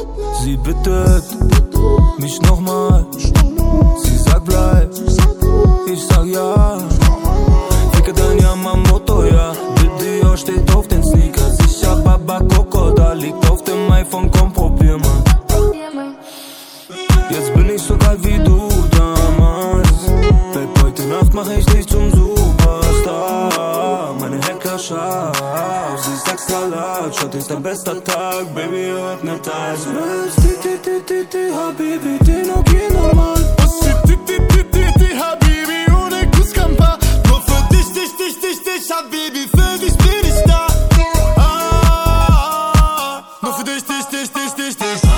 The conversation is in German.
Sie bittet mich nochmal. Sie sagt bleib, ich sag ja. Ficke dein Yamamoto, ja. Video steht auf den Sneakers. Ich hab Baba Coco, da liegt auf dem iPhone, komm probier mal. Jetzt bin ich so kalt wie du damals. Babe, heute Nacht mach ich dich zum Superstar. Meine Hacker scharf, sie ist extra large. Heute ist der beste Tag, Baby, öffne Teils. Habibi, den okay normal. Habibi, ohne Kusskampa. Nur für dich, Habibi, für dich bin ich da. Nur für dich.